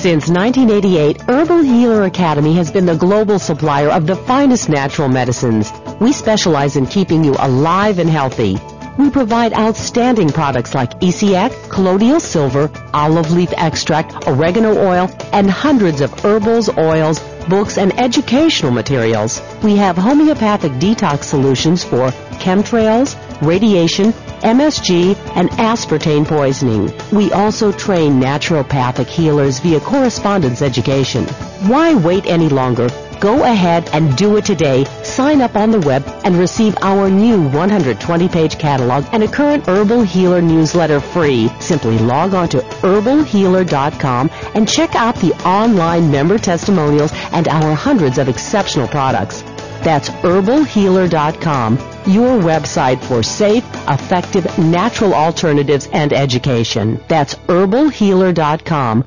Since 1988, Herbal Healer Academy has been the global supplier of the finest natural medicines. We specialize in keeping you alive and healthy. We provide outstanding products like ECX, colloidal silver, olive leaf extract, oregano oil, and hundreds of herbals, oils, books, and educational materials. We have homeopathic detox solutions for chemtrails, radiation, MSG, and aspartame poisoning. We also train naturopathic healers via correspondence education. Why wait any longer? Go ahead and do it today. Sign up on the web and receive our new 120-page catalog and a current Herbal Healer newsletter free. Simply log on to herbalhealer.com and check out the online member testimonials and our hundreds of exceptional products. That's herbalhealer.com, your website for safe, effective, natural alternatives and education. That's herbalhealer.com.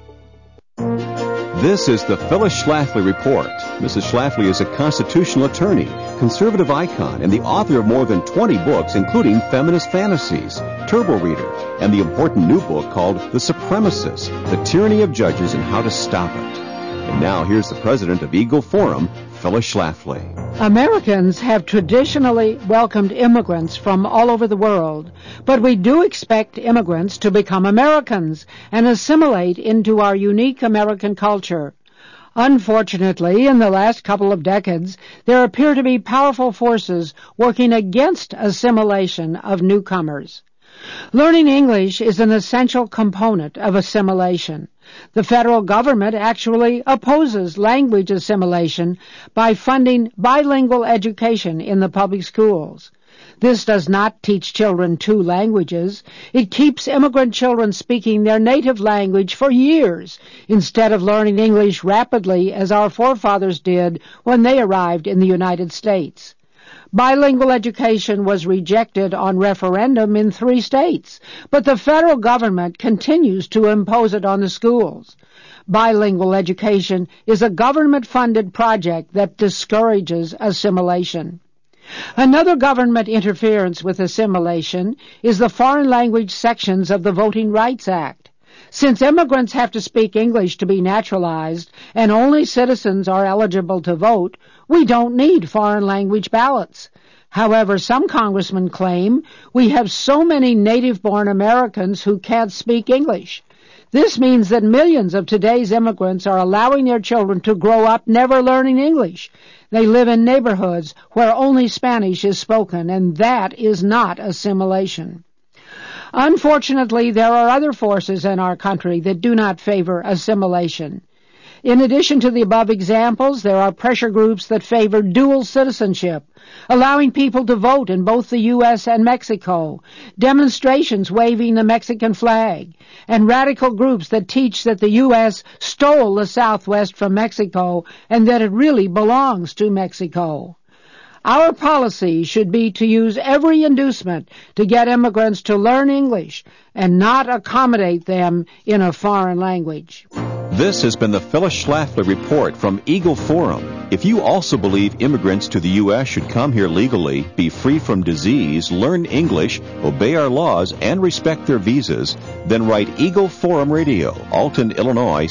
This is the Phyllis Schlafly Report. Mrs. Schlafly is a constitutional attorney, conservative icon, and the author of more than 20 books, including Feminist Fantasies, Turbo Reader, and the important new book called The Supremacists, The Tyranny of Judges and How to Stop It. And now here's the president of Eagle Forum, Phyllis Schlafly. Americans have traditionally welcomed immigrants from all over the world, but we do expect immigrants to become Americans and assimilate into our unique American culture. Unfortunately, in the last couple of decades, there appear to be powerful forces working against assimilation of newcomers. Learning English is an essential component of assimilation. The federal government actually opposes language assimilation by funding bilingual education in the public schools. This does not teach children two languages. It keeps immigrant children speaking their native language for years instead of learning English rapidly as our forefathers did when they arrived in the United States. Bilingual education was rejected on referendum in 3 states, but the federal government continues to impose it on the schools. Bilingual education is a government-funded project that discourages assimilation. Another government interference with assimilation is the foreign language sections of the Voting Rights Act. Since immigrants have to speak English to be naturalized and only citizens are eligible to vote, we don't need foreign language ballots. However, some congressmen claim we have so many native-born Americans who can't speak English. This means that millions of today's immigrants are allowing their children to grow up never learning English. They live in neighborhoods where only Spanish is spoken, and that is not assimilation. Unfortunately, there are other forces in our country that do not favor assimilation. In addition to the above examples, there are pressure groups that favor dual citizenship, allowing people to vote in both the U.S. and Mexico, demonstrations waving the Mexican flag, and radical groups that teach that the U.S. stole the Southwest from Mexico and that it really belongs to Mexico. Our policy should be to use every inducement to get immigrants to learn English and not accommodate them in a foreign language. This has been the Phyllis Schlafly Report from Eagle Forum. If you also believe immigrants to the U.S. should come here legally, be free from disease, learn English, obey our laws, and respect their visas, then write Eagle Forum Radio, Alton, Illinois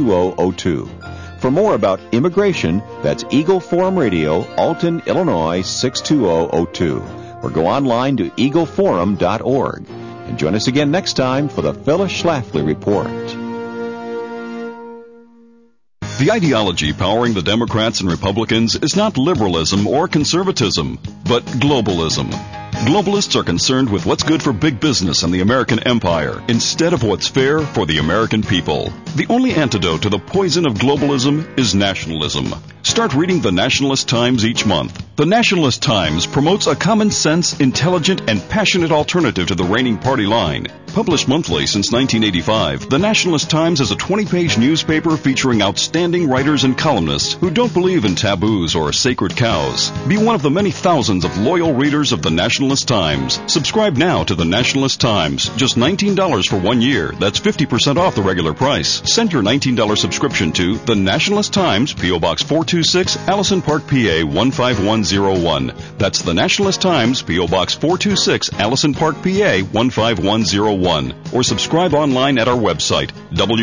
62002. For more about immigration, that's Eagle Forum Radio, Alton, Illinois 62002. Or go online to eagleforum.org. And join us again next time for the Phyllis Schlafly Report. The ideology powering the Democrats and Republicans is not liberalism or conservatism, but globalism. Globalists are concerned with what's good for big business and the American empire instead of what's fair for the American people. The only antidote to the poison of globalism is nationalism. Start reading the Nationalist Times each month. The Nationalist Times promotes a common sense, intelligent, and passionate alternative to the reigning party line. Published monthly since 1985, the Nationalist Times is a 20-page newspaper featuring outstanding writers and columnists who don't believe in taboos or sacred cows. Be one of the many thousands of loyal readers of the Nationalist Times. Subscribe now to the Nationalist Times. Just $19 for 1 year. That's 50% off the regular price. Send your $19 subscription to the Nationalist Times, P.O. Box 426, Allison Park, PA 15100. 15101. That's the Nationalist Times, P.O. Box 426, Allison Park, PA 15101. Or subscribe online at our website,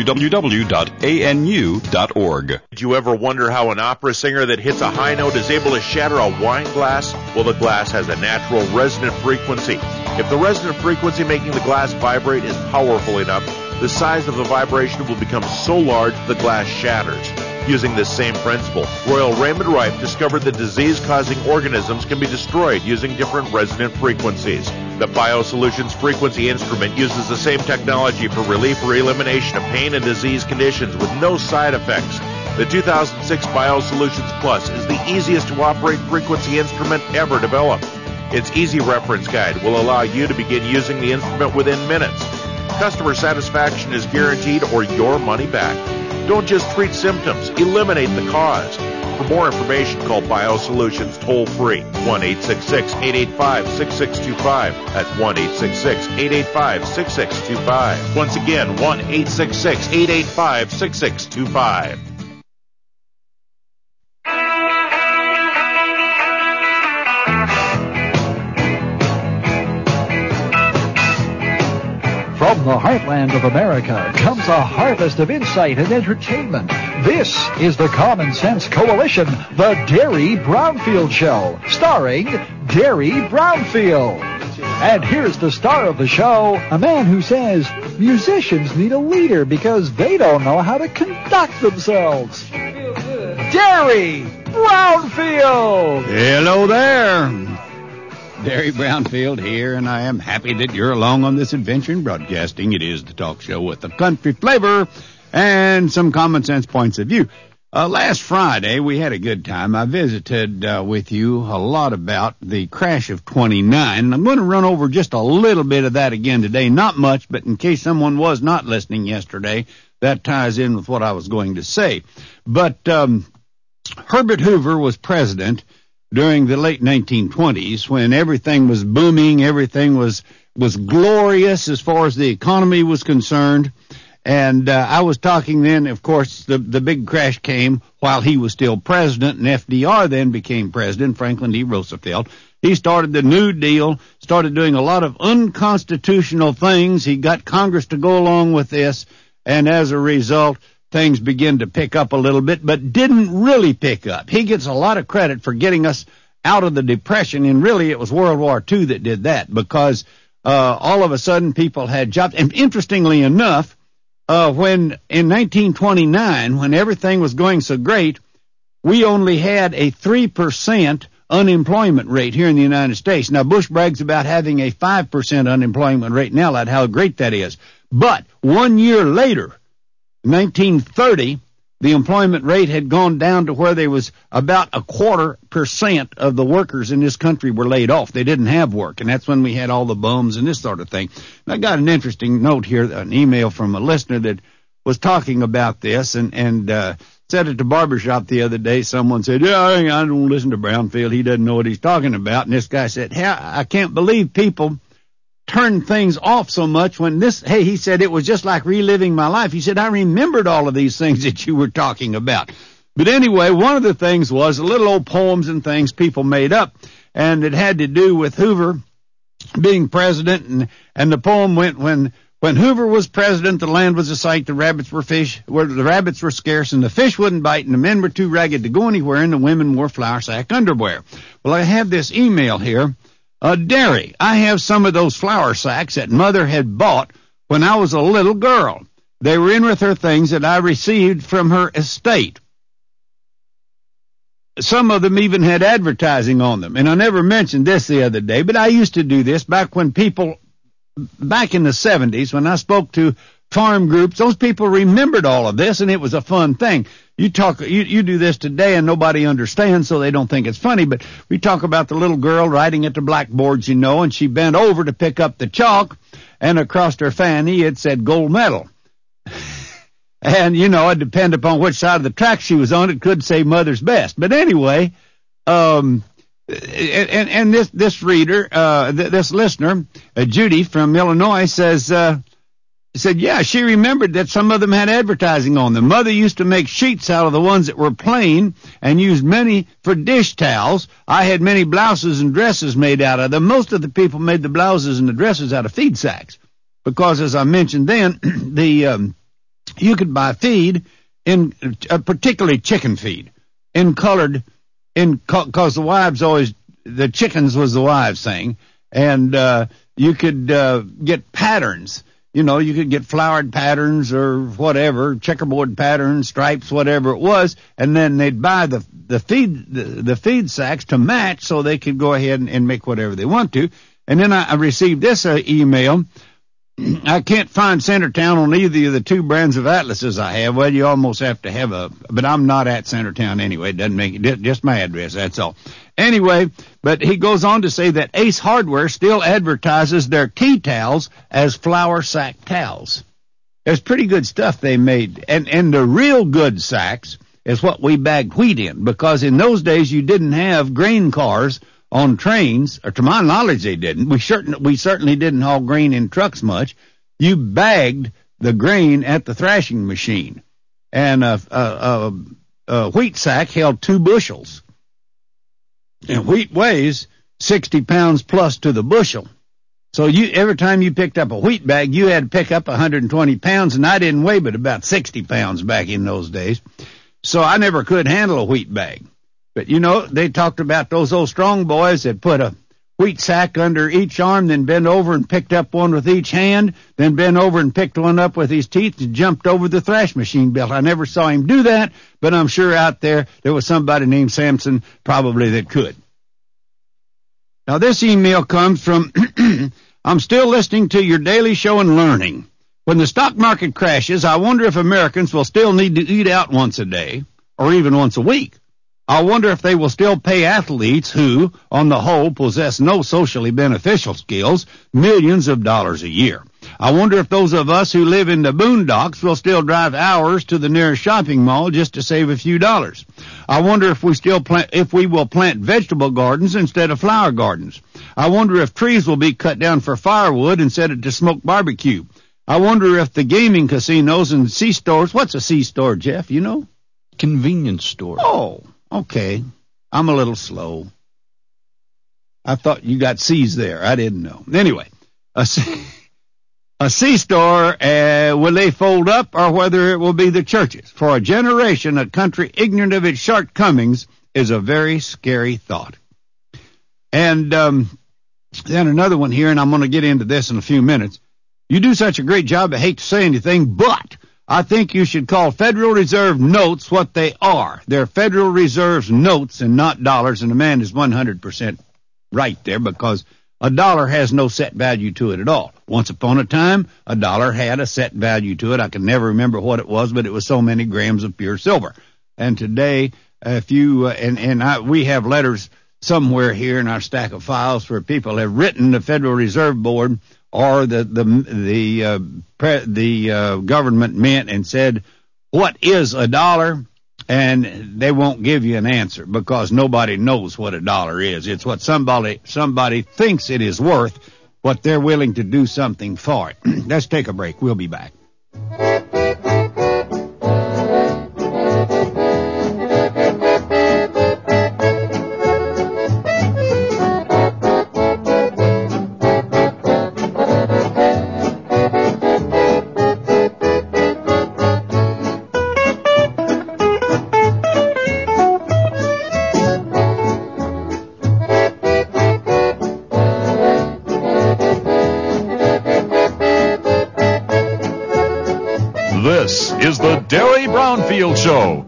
www.anu.org. Did you ever wonder how an opera singer that hits a high note is able to shatter a wine glass? Well, the glass has a natural resonant frequency. If the resonant frequency making the glass vibrate is powerful enough, the size of the vibration will become so large the glass shatters. Using this same principle, Royal Raymond Rife discovered that disease-causing organisms can be destroyed using different resonant frequencies. The BioSolutions frequency instrument uses the same technology for relief or elimination of pain and disease conditions with no side effects. The 2006 BioSolutions Plus is the easiest to operate frequency instrument ever developed. Its easy reference guide will allow you to begin using the instrument within minutes. Customer satisfaction is guaranteed or your money back. Don't just treat symptoms, eliminate the cause. For more information, call BioSolutions toll-free, 1-866-885-6625. That's 1-866-885-6625. Once again, 1-866-885-6625. From the heartland of America comes a harvest of insight and entertainment. This is the Common Sense Coalition, the Derry Brownfield Show, starring Derry Brownfield. And here's the star of the show, a man who says musicians need a leader because they don't know how to conduct themselves. Derry Brownfield! Hello there. Derry Brownfield here, and I am happy that you're along on this adventure in broadcasting. It is the talk show with a country flavor and some common sense points of view. Last Friday, we had a good time. I visited with you a lot about the crash of 29. I'm going to run over just a little bit of that again today. Not much, but in case someone was not listening yesterday, that ties in with what I was going to say. But Herbert Hoover was president during the late 1920s when everything was booming, everything was glorious as far as the economy was concerned. And I was talking then, of course, the big crash came while he was still president, and FDR then became president, Franklin D. Roosevelt. He started the New Deal, started doing a lot of unconstitutional things. He got Congress to go along with this, and as a result, things began to pick up a little bit, but didn't really pick up. He gets a lot of credit for getting us out of the Depression, and really it was World War II that did that, because all of a sudden people had jobs. And interestingly enough, when in 1929, when everything was going so great, we only had a 3% unemployment rate here in the United States. Now, Bush brags about having a 5% unemployment rate now, like how great that is. But 1 year later, 1930, the employment rate had gone down to where there was about 0.25% of the workers in this country were laid off. They didn't have work, and that's when we had all the bums and this sort of thing. And I got an interesting note here, an email from a listener that was talking about this, and said at the barbershop the other day, someone said, yeah, I don't listen to Brownfield. He doesn't know what he's talking about. And this guy said, I can't believe people turn things off so much when he said it was just like reliving my life. He said, I remembered all of these things that you were talking about. But anyway, one of the things was little old poems and things people made up, and it had to do with Hoover being president, and the poem went, when Hoover was president, the land was a sight, the rabbits were scarce, and the fish wouldn't bite, and the men were too ragged to go anywhere, and the women wore flour sack underwear. Well, I have this email here. Derry, I have some of those flour sacks that Mother had bought when I was a little girl. They were in with her things that I received from her estate. Some of them even had advertising on them. And I never mentioned this the other day, but I used to do this back in the 70s when I spoke to farm groups. Those people remembered all of this, and it was a fun thing. You do this today and nobody understands, so they don't think it's funny, but we talk about the little girl writing at the blackboards, and she bent over to pick up the chalk, and across her fanny it said gold medal. And, it depended upon which side of the track she was on. It could say Mother's Best. But anyway, and this reader, this listener, Judy from Illinois, says, said, yeah, she remembered that some of them had advertising on them. Mother used to make sheets out of the ones that were plain and used many for dish towels. I had many blouses and dresses made out of them. Most of the people made the blouses and the dresses out of feed sacks because, as I mentioned then, you could buy feed, particularly chicken feed, because the wives always, the chickens was the wives' thing, and you could get patterns. You know, you could get flowered patterns or whatever, checkerboard patterns, stripes, whatever it was, and then they'd buy the feed sacks to match so they could go ahead and make whatever they want to. And then I received this email. I can't find Centertown on either of the two brands of atlases I have. Well, you almost have to have but I'm not at Centertown anyway. It doesn't make it, just my address, that's all. Anyway, but he goes on to say that Ace Hardware still advertises their tea towels as flour sack towels. There's pretty good stuff they made. And the real good sacks is what we bagged wheat in, because in those days you didn't have grain cars on trains, or to my knowledge they didn't. We certainly didn't haul grain in trucks much. You bagged the grain at the thrashing machine. And a wheat sack held 2 bushels. And wheat weighs 60 pounds plus to the bushel. So every time you picked up a wheat bag, you had to pick up 120 pounds, and I didn't weigh but about 60 pounds back in those days. So I never could handle a wheat bag. But, you know, they talked about those old strong boys that put a wheat sack under each arm, then bent over and picked up one with each hand, then bent over and picked one up with his teeth and jumped over the thrash machine belt. I never saw him do that, but I'm sure out there was somebody named Samson probably that could. Now, this email comes from, I'm still listening to your daily show and learning. When the stock market crashes, I wonder if Americans will still need to eat out once a day or even once a week. I wonder if they will still pay athletes who, on the whole, possess no socially beneficial skills millions of dollars a year. I wonder if those of us who live in the boondocks will still drive hours to the nearest shopping mall just to save a few dollars. I wonder if we will plant vegetable gardens instead of flower gardens. I wonder if trees will be cut down for firewood instead of to smoke barbecue. I wonder if the gaming casinos and C-stores, what's a C-store, Jeff, you know? Convenience store. Oh. Okay, I'm a little slow. I thought you got C's there. I didn't know. Anyway, a C-store, will they fold up or whether it will be the churches? For a generation, a country ignorant of its shortcomings is a very scary thought. And then another one here, and I'm going to get into this in a few minutes. You do such a great job, I hate to say anything, but I think you should call Federal Reserve notes what they are. They're Federal Reserve's notes and not dollars, and the man is 100% right there because a dollar has no set value to it at all. Once upon a time, a dollar had a set value to it. I can never remember what it was, but it was so many grams of pure silver. And today, if you we have letters somewhere here in our stack of files where people have written the Federal Reserve Board or the government mint and said, what is a dollar? And they won't give you an answer because nobody knows what a dollar is. It's what somebody thinks it is worth, what they're willing to do something for it. Let's take a break. We'll be back. This is the Derry Brownfield Show.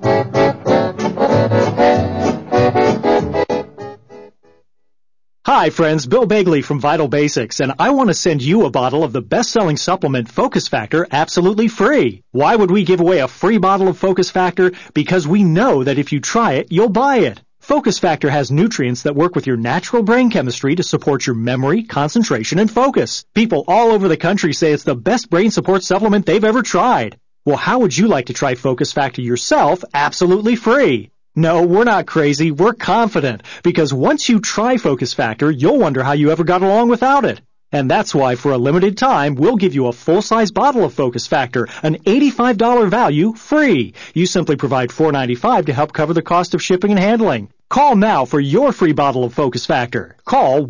Hi, friends. Bill Bagley from Vital Basics, and I want to send you a bottle of the best-selling supplement Focus Factor absolutely free. Why would we give away a free bottle of Focus Factor? Because we know that if you try it, you'll buy it. Focus Factor has nutrients that work with your natural brain chemistry to support your memory, concentration, and focus. People all over the country say it's the best brain support supplement they've ever tried. Well, how would you like to try Focus Factor yourself absolutely free? No, we're not crazy. We're confident. Because once you try Focus Factor, you'll wonder how you ever got along without it. And that's why for a limited time, we'll give you a full-size bottle of Focus Factor, an $85 value, free. You simply provide $4.95 to help cover the cost of shipping and handling. Call now for your free bottle of Focus Factor. Call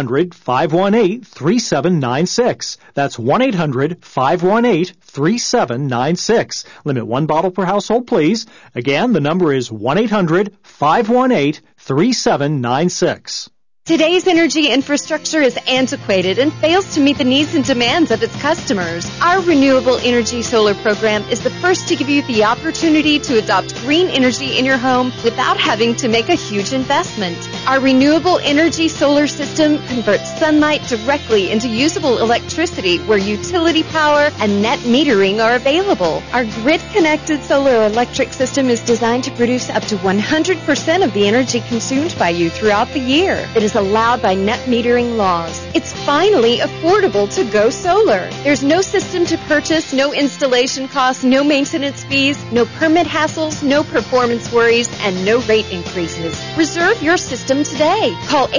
1-800-518-3796. That's 1-800-518-3796. Limit one bottle per household, please. Again, the number is 1-800-518-3796. Today's energy infrastructure is antiquated and fails to meet the needs and demands of its customers. Our Renewable Energy Solar program is the first to give you the opportunity to adopt green energy in your home without having to make a huge investment. Our Renewable Energy Solar system converts sunlight directly into usable electricity where utility power and net metering are available. Our grid-connected solar electric system is designed to produce up to 100% of the energy consumed by you throughout the year. It is allowed by net metering laws. It's finally affordable to go solar. There's no system to purchase, no installation costs, no maintenance fees, no permit hassles, no performance worries, and no rate increases. Reserve your system today. Call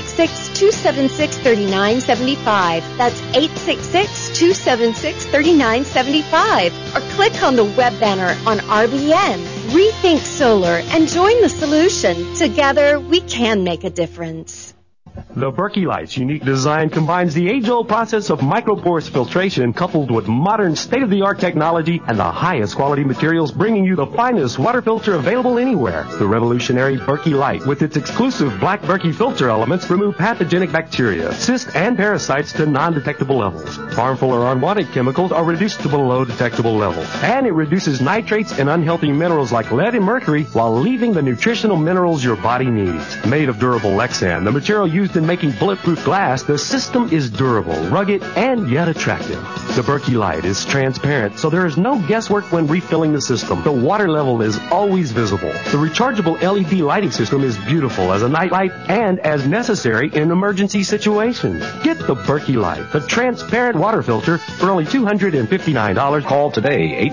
866-276-3975. That's 866-276-3975. Or click on the web banner on RBN. Rethink Solar and join the solution. Together, we can make a difference. The Berkey Light's unique design combines the age-old process of microporous filtration coupled with modern state-of-the-art technology and the highest quality materials, bringing you the finest water filter available anywhere. The revolutionary Berkey Light, with its exclusive black Berkey filter elements, remove pathogenic bacteria, cysts, and parasites to non-detectable levels. Harmful or unwanted chemicals are reduced to below detectable levels. And it reduces nitrates and unhealthy minerals like lead and mercury while leaving the nutritional minerals your body needs. Made of durable Lexan, the material used in making bulletproof glass, the system is durable, rugged, and yet attractive. The Berkey Light is transparent, so there is no guesswork when refilling the system. The water level is always visible. The rechargeable LED lighting system is beautiful as a night light and as necessary in emergency situations. Get the Berkey Light, the transparent water filter, for only $259. Call today,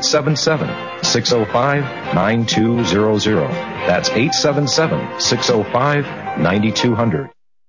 877-605-9200. That's 877-605-9200.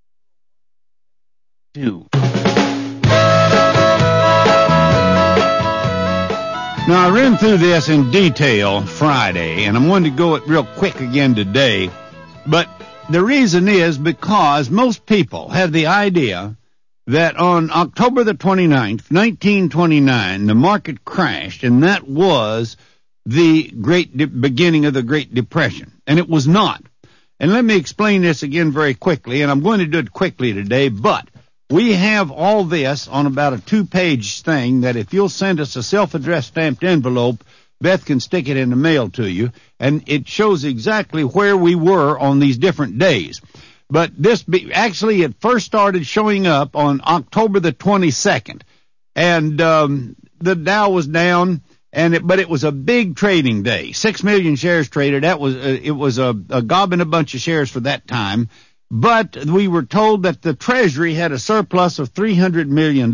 Now, I ran through this in detail Friday, and I'm going to go it real quick again today. But the reason is because most people have the idea that on October the 29th, 1929, the market crashed, and that was the beginning of the Great Depression. And it was not. And let me explain this again very quickly, and I'm going to do it quickly today, but we have all this on about a 2-page thing that if you'll send us a self-addressed stamped envelope, Beth can stick it in the mail to you, and it shows exactly where we were on these different days. But actually it first started showing up on October the 22nd, and the Dow was down, but it was a big trading day. 6 million shares traded. It was a gobbing a bunch of shares for that time. But we were told that the Treasury had a surplus of $300 million.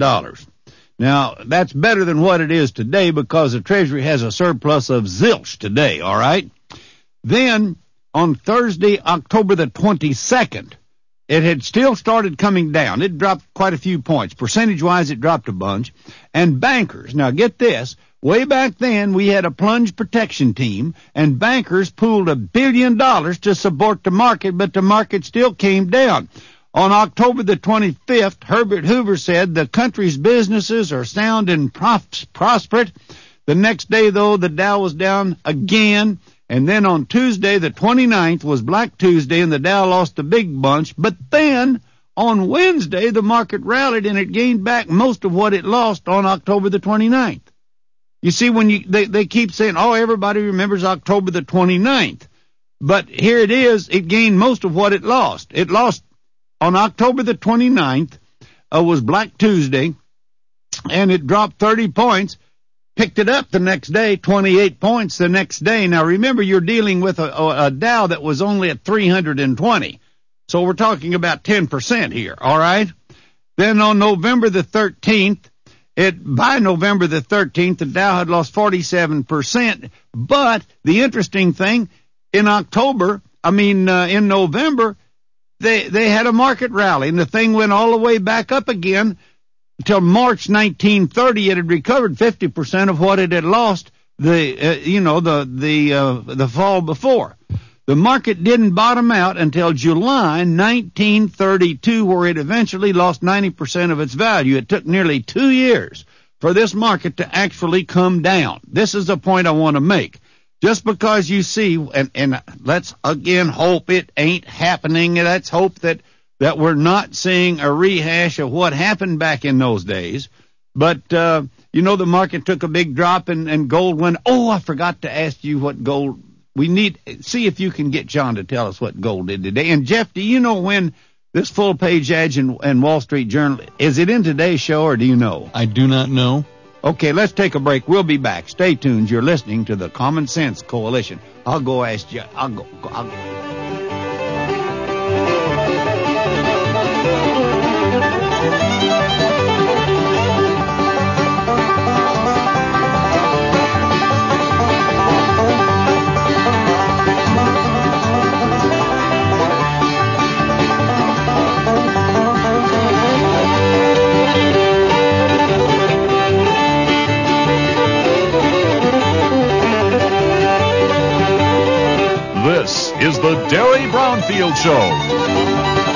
Now, that's better than what it is today because the Treasury has a surplus of zilch today, all right? Then, on Thursday, October the 22nd, it had still started coming down. It dropped quite a few points. Percentage-wise, it dropped a bunch. And bankers, now get this, way back then we had a plunge protection team, and bankers pooled $1 billion to support the market, but the market still came down. On October the 25th, Herbert Hoover said the country's businesses are sound and prosperous. The next day, though, the Dow was down again. And then on Tuesday, the 29th, was Black Tuesday, and the Dow lost a big bunch. But then, on Wednesday, the market rallied, and it gained back most of what it lost on October the 29th. You see, when they keep saying, oh, everybody remembers October the 29th. But here it is, it gained most of what it lost. It lost on October the 29th, was Black Tuesday, and it dropped 30 points. Picked it up the next day, 28 points the next day. Now, remember, you're dealing with a Dow that was only at 320. So we're talking about 10% here, all right? Then on November the 13th, by November the 13th, the Dow had lost 47%. But the interesting thing, in November, they had a market rally, and the thing went all the way back up again till March 1930, it had recovered 50% of what it had lost the fall before. The market didn't bottom out until July 1932, where it eventually lost 90% of its value. It took nearly 2 years for this market to actually come down. This is the point I want to make. Just because you see, and let's again hope it ain't happening. Let's hope that we're not seeing a rehash of what happened back in those days. But, the market took a big drop and gold went. Oh, I forgot to ask you what gold. See if you can get John to tell us what gold did today. And Jeff, do you know when this full-page ad in Wall Street Journal, is it in today's show, or do you know? I do not know. Okay, let's take a break. We'll be back. Stay tuned. You're listening to the Common Sense Coalition. I'll go ask Jeff. I'll go. This is the Derry Brownfield Show.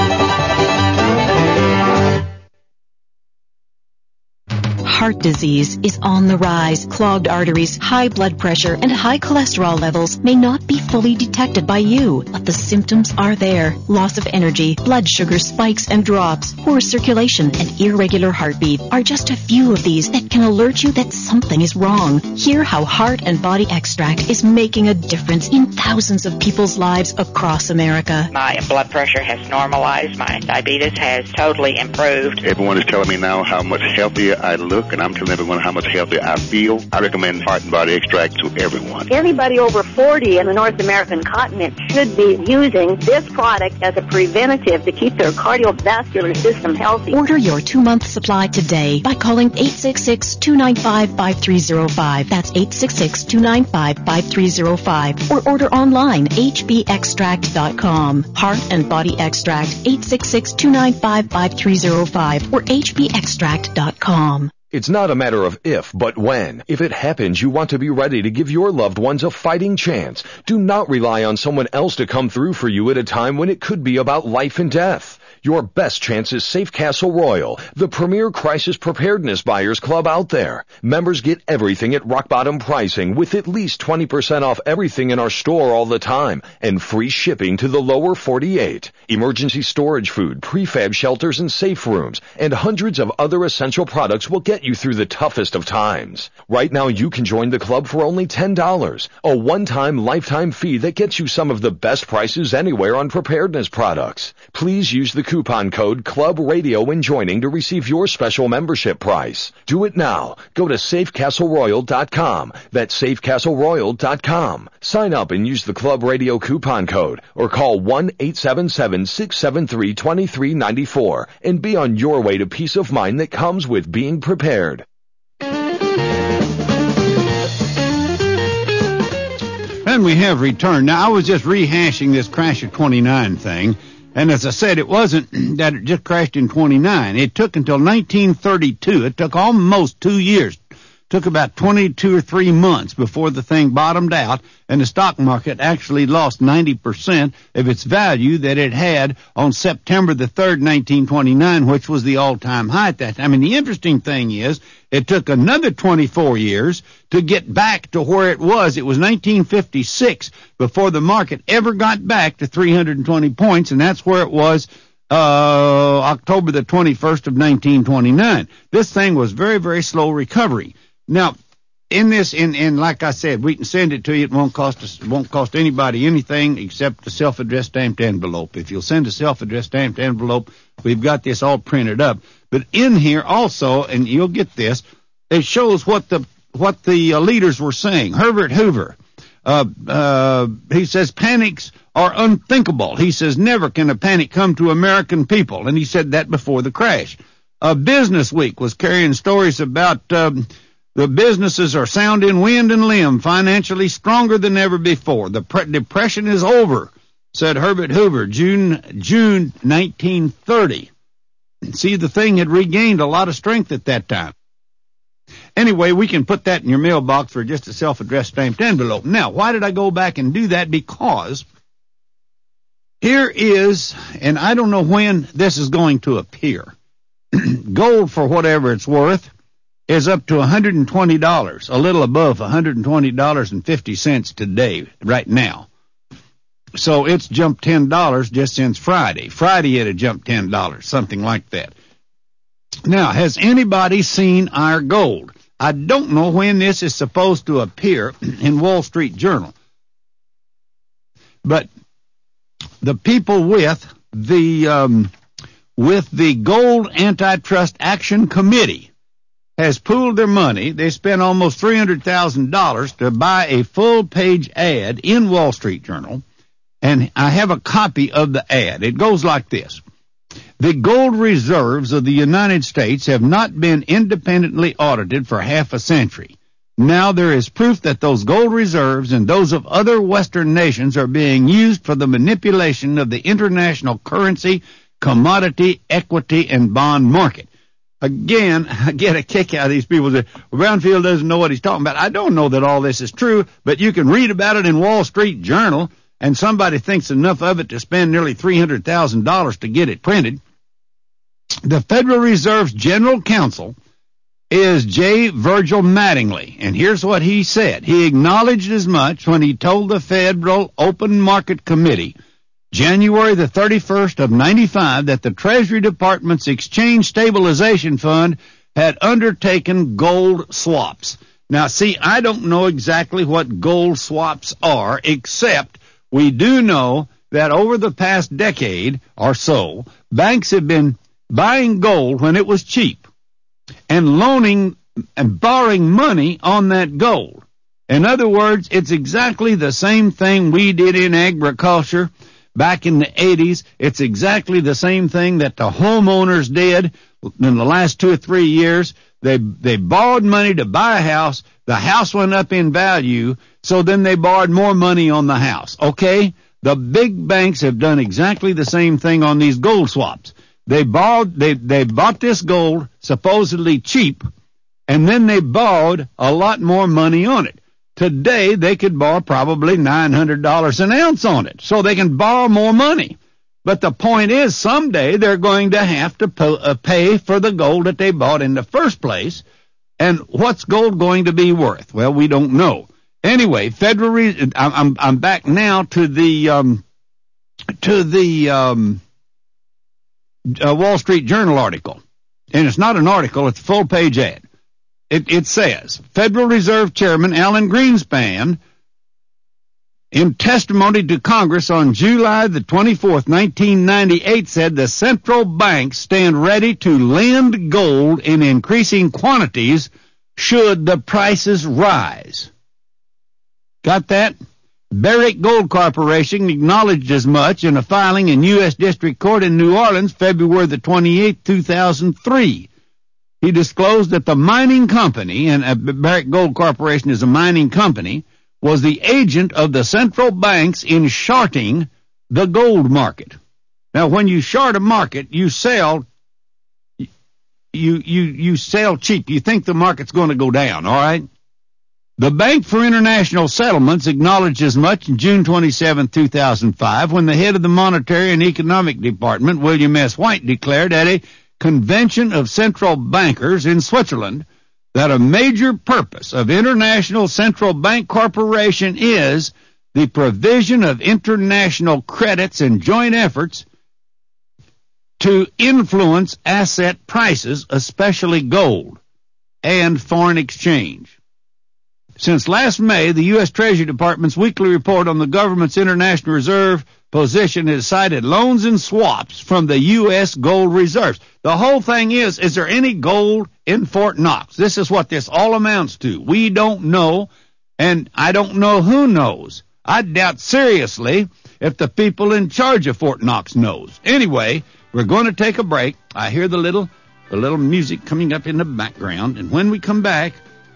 Heart disease is on the rise. Clogged arteries, high blood pressure, and high cholesterol levels may not be fully detected by you, but the symptoms are there. Loss of energy, blood sugar spikes and drops, poor circulation, and irregular heartbeat are just a few of these that can alert you that something is wrong. Hear how Heart and Body Extract is making a difference in thousands of people's lives across America. My blood pressure has normalized. My diabetes has totally improved. Everyone is telling me now how much healthier I look, and I'm telling everyone how much healthier I feel. I recommend Heart and Body Extract to everyone. Anybody over 40 in the North American continent should be using this product as a preventative to keep their cardiovascular system healthy. Order your 2-month supply today by calling 866-295-5305. That's 866-295-5305. Or order online, hbextract.com. Heart and Body Extract, 866-295-5305 or hbextract.com. It's not a matter of if, but when. If it happens, you want to be ready to give your loved ones a fighting chance. Do not rely on someone else to come through for you at a time when it could be about life and death. Your best chance is Safe Castle Royal, the premier crisis preparedness buyers club out there. Members get everything at rock bottom pricing with at least 20% off everything in our store all the time and free shipping to the lower 48. Emergency storage food, prefab shelters and safe rooms, and hundreds of other essential products will get you through the toughest of times. Right now you can join the club for only $10, a one-time lifetime fee that gets you some of the best prices anywhere on preparedness products. Please use the coupon code Club Radio when joining to receive your special membership price. Do it now. Go to safecastleroyal.com. That's safecastleroyal.com. Sign up and use the Club Radio coupon code or call 1-877-673-2394 and be on your way to peace of mind that comes with being prepared. And we have returned. Now, I was just rehashing this crash of 29 thing. And as I said, it wasn't that it just crashed in 29. It took until 1932. It took almost 2 years. It took about 22 or 3 months before the thing bottomed out, and the stock market actually lost 90% of its value that it had on September the 3rd, 1929, which was the all-time high at that time. I mean, the interesting thing is it took another 24 years to get back to where it was. It was 1956 before the market ever got back to 320 points, and that's where it was October the 21st of 1929. This thing was very, very slow recovery. Now, in like I said, we can send it to you. It won't cost anybody anything except a self-addressed stamped envelope. If you'll send a self-addressed stamped envelope, we've got this all printed up. But in here also, and you'll get this, it shows what the leaders were saying. Herbert Hoover, he says panics are unthinkable. He says never can a panic come to American people, and he said that before the crash. Business Week was carrying stories about the businesses are sound in wind and limb, financially stronger than ever before. The depression is over, said Herbert Hoover, June 1930. See, the thing had regained a lot of strength at that time. Anyway, we can put that in your mailbox for just a self-addressed stamped envelope. Now, why did I go back and do that? Because here is, and I don't know when this is going to appear, gold, for whatever it's worth, is up to $120, a little above $120.50 today, right now. So it's jumped $10 just since Friday. Friday it had jumped $10, something like that. Now, has anybody seen our gold? I don't know when this is supposed to appear in Wall Street Journal. But the people with the Gold Antitrust Action Committee has pooled their money. They spent almost $300,000 to buy a full-page ad in Wall Street Journal. And I have a copy of the ad. It goes like this. The gold reserves of the United States have not been independently audited for half a century. Now there is proof that those gold reserves and those of other Western nations are being used for the manipulation of the international currency, commodity, equity, and bond market. Again, I get a kick out of these people that Brownfield doesn't know what he's talking about. I don't know that all this is true, but you can read about it in Wall Street Journal, and somebody thinks enough of it to spend nearly $300,000 to get it printed. The Federal Reserve's General Counsel is J. Virgil Mattingly, and here's what he said. He acknowledged as much when he told the Federal Open Market Committee, January the 31st of 95, that the Treasury Department's Exchange Stabilization Fund had undertaken gold swaps. Now, see, I don't know exactly what gold swaps are, except we do know that over the past decade or so, banks have been buying gold when it was cheap and loaning and borrowing money on that gold. In other words, it's exactly the same thing we did in agriculture back in the 80s. It's exactly the same thing that the homeowners did in the last 2 or 3 years. They borrowed money to buy a house. The house went up in value, so then they borrowed more money on the house. Okay? The big banks have done exactly the same thing on these gold swaps. They bought this gold supposedly cheap, and then they borrowed a lot more money on it. Today, they could borrow probably $900 an ounce on it, so they can borrow more money. But the point is, someday they're going to have to pay for the gold that they bought in the first place. And what's gold going to be worth? Well, we don't know. Anyway, I'm back now to the Wall Street Journal article. And it's not an article, it's a full-page ad. It says, Federal Reserve Chairman Alan Greenspan, in testimony to Congress on July the 24th, 1998, said the central banks stand ready to lend gold in increasing quantities should the prices rise. Got that? Barrick Gold Corporation acknowledged as much in a filing in U.S. District Court in New Orleans, February the 28th, 2003. He disclosed that the mining company, and Barrick Gold Corporation is a mining company, was the agent of the central banks in shorting the gold market. Now, when you short a market, you sell cheap. You think the market's going to go down, all right? The Bank for International Settlements acknowledged as much in June 27, 2005, when the head of the Monetary and Economic Department, William S. White, declared at a convention of central bankers in Switzerland that a major purpose of International Central Bank Corporation is the provision of international credits and joint efforts to influence asset prices, especially gold, and foreign exchange. Since last May, the U.S. Treasury Department's weekly report on the government's international reserve position has cited loans and swaps from the U.S. gold reserves. The whole thing is there any gold in Fort Knox? This is what this all amounts to. We don't know, and I don't know who knows. I doubt seriously if the people in charge of Fort Knox knows. Anyway, we're going to take a break. I hear the little music coming up in the background, and when we come back,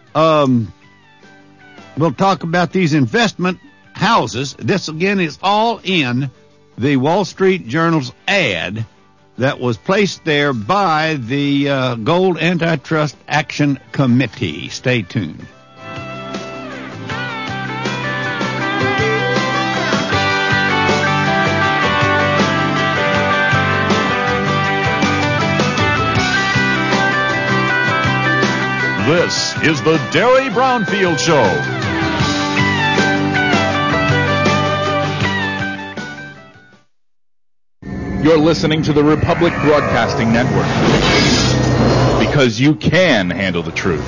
we'll talk about these investment houses. This, again, is all in the Wall Street Journal's ad that was placed there by the Gold Antitrust Action Committee. Stay tuned. This is the Derry Brownfield Show. You're listening to the Republic Broadcasting Network, because you can handle the truth.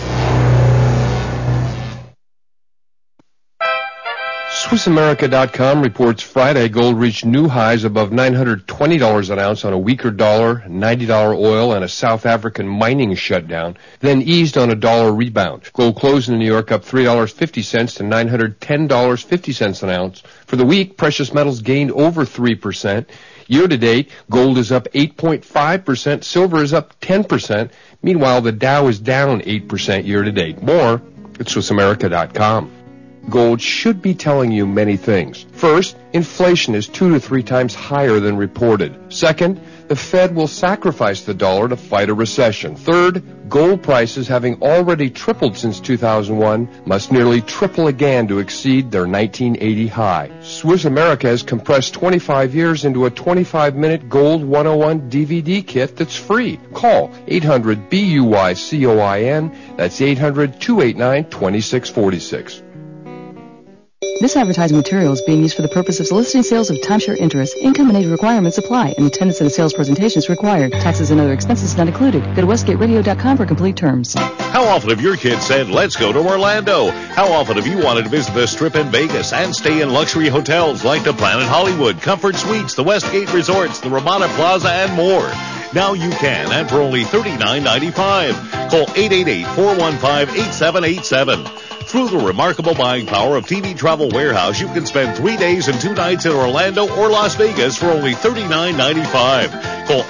SwissAmerica.com reports Friday gold reached new highs above $920 an ounce on a weaker dollar, $90 oil, and a South African mining shutdown, then eased on a dollar rebound. Gold closed in New York up $3.50 to $910.50 an ounce. For the week, precious metals gained over 3%. Year-to-date, gold is up 8.5%, silver is up 10%. Meanwhile, the Dow is down 8% year-to-date. More at SwissAmerica.com. Gold should be telling you many things. First, inflation is 2 to 3 times higher than reported. Second, the Fed will sacrifice the dollar to fight a recession. Third, gold prices, having already tripled since 2001, must nearly triple again to exceed their 1980 high. Swiss America has compressed 25 years into a 25-minute Gold 101 DVD kit that's free. Call 800-BUY-COIN. That's 800-289-2646. This advertising material is being used for the purpose of soliciting sales of timeshare interest. Income and age requirements apply, and attendance at a sales presentation is required. Taxes and other expenses not included. Go to westgateradio.com for complete terms. How often have your kids said, let's go to Orlando? How often have you wanted to visit the Strip in Vegas and stay in luxury hotels like the Planet Hollywood, Comfort Suites, the Westgate Resorts, the Ramada Plaza, and more? Now you can, and for only $39.95. Call 888-415-8787. Through the remarkable buying power of TV Travel Warehouse, you can spend 3 days and 2 nights in Orlando or Las Vegas for only $39.95. Call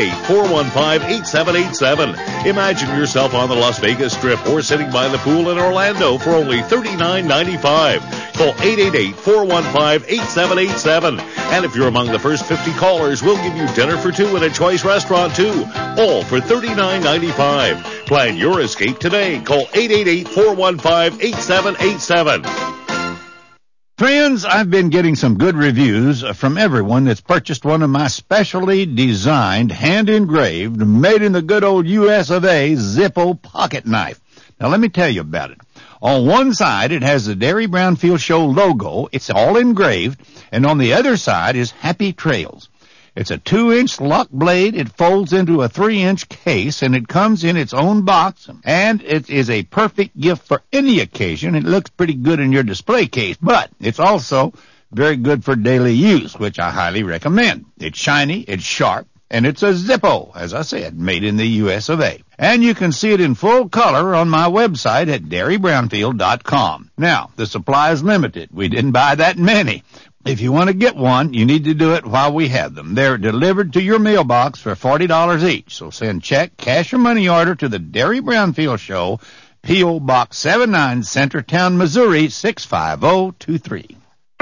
888-415-8787. Imagine yourself on the Las Vegas Strip or sitting by the pool in Orlando for only $39.95. Call 888-415-8787. And if you're among the first 50 callers, we'll give you dinner for two at a Choice restaurant, too. All for $39.95. Plan your escape today. Call 888-415-8787. Friends, I've been getting some good reviews from everyone that's purchased one of my specially designed, hand-engraved, made in the good old US of A Zippo pocket knife. Now, let me tell you about it. On one side, it has the Derry Brownfield Show logo. It's all engraved. And on the other side is Happy Trails. It's a 2-inch lock blade. It folds into a 3-inch case, and it comes in its own box. And it is a perfect gift for any occasion. It looks pretty good in your display case, but it's also very good for daily use, which I highly recommend. It's shiny, it's sharp, and it's a Zippo, as I said, made in the US of A. And you can see it in full color on my website at DerryBrownfield.com. Now, the supply is limited. We didn't buy that many. If you want to get one, you need to do it while we have them. They're delivered to your mailbox for $40 each. So send check, cash, or money order to the Derry Brownfield Show, P.O. Box 79, Centertown, Missouri, 65023.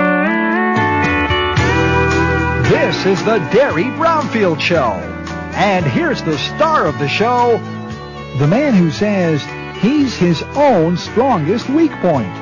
This is the Derry Brownfield Show. And here's the star of the show, the man who says he's his own strongest weak point,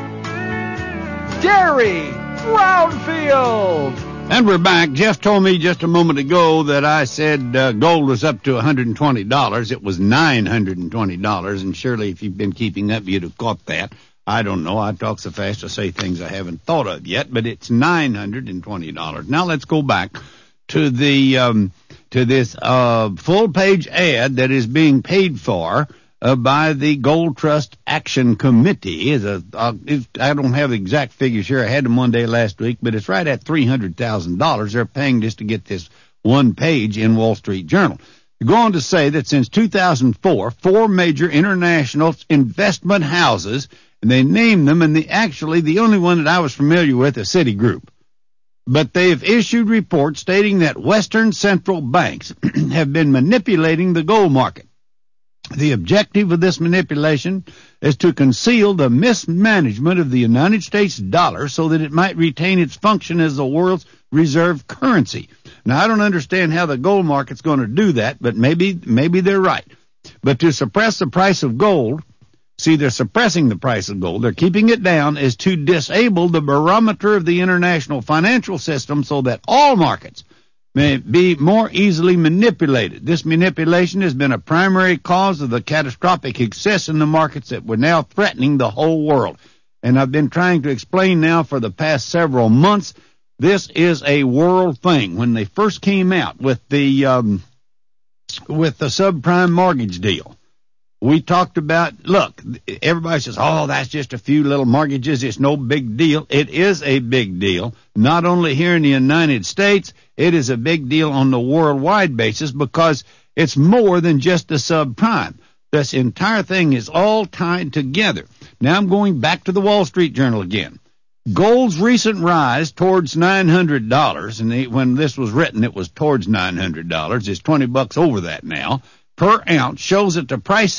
Derry Brownfield. And we're back. Jeff told me just a moment ago that I said gold was up to $120. It was $920, and surely if you've been keeping up, you'd have caught that. I don't know. I talk so fast to say things I haven't thought of yet, but it's $920. Now let's go back to the to this full-page ad that is being paid for by the Gold Trust Action Committee. I don't have the exact figures here. I had them one day last week, but it's right at $300,000 they're paying just to get this one page in Wall Street Journal. They go on to say that since 2004, 4 major international investment houses, and they named them, and the only one that I was familiar with is Citigroup. But they've issued reports stating that Western central banks have been manipulating the gold market. The objective of this manipulation is to conceal the mismanagement of the United States dollar so that it might retain its function as the world's reserve currency. Now, I don't understand how the gold market's going to do that, but maybe they're right. But to suppress the price of gold, see, they're suppressing the price of gold. They're keeping it down is to disable the barometer of the international financial system so that all markets may be more easily manipulated. This manipulation has been a primary cause of the catastrophic excess in the markets that were now threatening the whole world. And I've been trying to explain now for the past several months, this is a world thing. When they first came out with the subprime mortgage deal, we talked about, look, everybody says, oh, that's just a few little mortgages. It's no big deal. It is a big deal, not only here in the United States, it is a big deal on the worldwide basis because it's more than just the subprime. This entire thing is all tied together. Now I'm going back to the Wall Street Journal again. Gold's recent rise towards $900, and when this was written, it was towards $900. It's $20 over that now. Per ounce shows that the price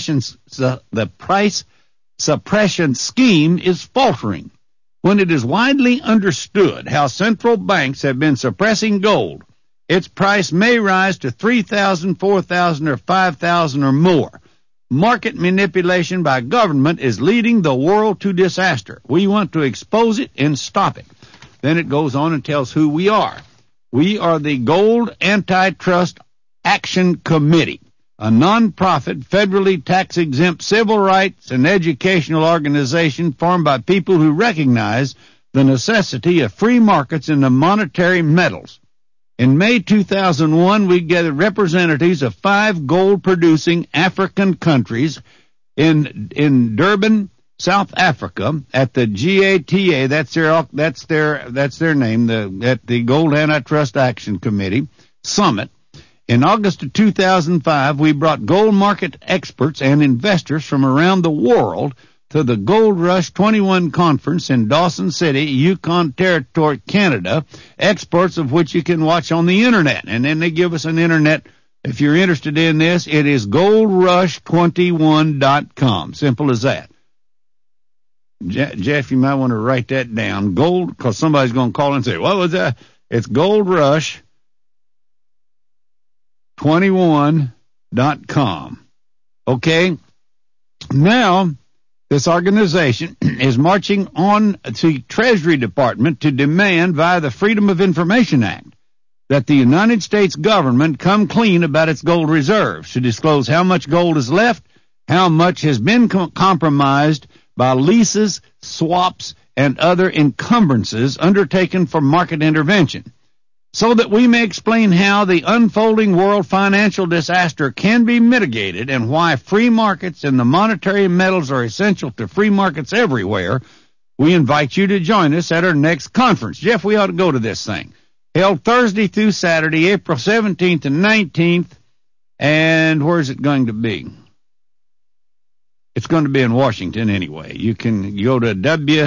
suppression scheme is faltering. When it is widely understood how central banks have been suppressing gold, its price may rise to $3,000, $4,000, or $5,000 or more. Market manipulation by government is leading the world to disaster. We want to expose it and stop it. Then it goes on and tells who we are. We are the Gold Antitrust Action Committee, a non-profit, federally tax-exempt civil rights and educational organization formed by people who recognize the necessity of free markets in the monetary metals. In May 2001, we gathered representatives of 5 gold-producing African countries in Durban, South Africa, at the GATA. That's their name. At the Gold Antitrust Action Committee Summit. In August of 2005, we brought gold market experts and investors from around the world to the Gold Rush 21 conference in Dawson City, Yukon Territory, Canada, experts of which you can watch on the internet. And then they give us an internet. If you're interested in this, it is goldrush21.com. Simple as that. Jeff, you might want to write that down. Gold, because somebody's going to call and say, what was that? It's goldrush21.com. Okay? Now, this organization is marching on to Treasury Department to demand via the Freedom of Information Act that the United States government come clean about its gold reserves, to disclose how much gold is left, how much has been compromised by leases, swaps, and other encumbrances undertaken for market intervention, so that we may explain how the unfolding world financial disaster can be mitigated and why free markets and the monetary metals are essential to free markets everywhere. We invite you to join us at our next conference. Jeff, we ought to go to this thing. Held Thursday through Saturday, April 17th and 19th. And where's it going to be? It's going to be in Washington anyway. You can go to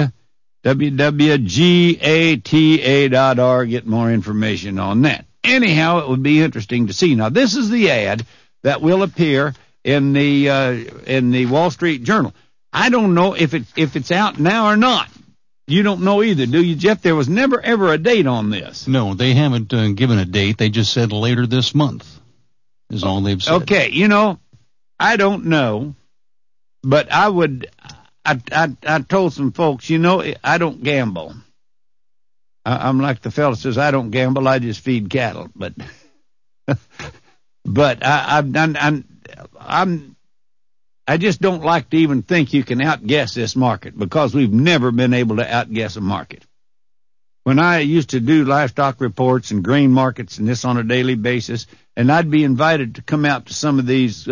www.gata.org, get more information on that. Anyhow, it would be interesting to see. Now, this is the ad that will appear in the Wall Street Journal. I don't know if it's out now or not. You don't know either, do you, Jeff? There was never, ever a date on this. No, they haven't given a date. They just said later this month is all they've said. Okay, I don't know, but I told some folks, I don't gamble. I'm like the fella says, I don't gamble, I just feed cattle. But I just don't like to even think you can outguess this market, because we've never been able to outguess a market. When I used to do livestock reports and grain markets and this on a daily basis, and I'd be invited to come out to some of these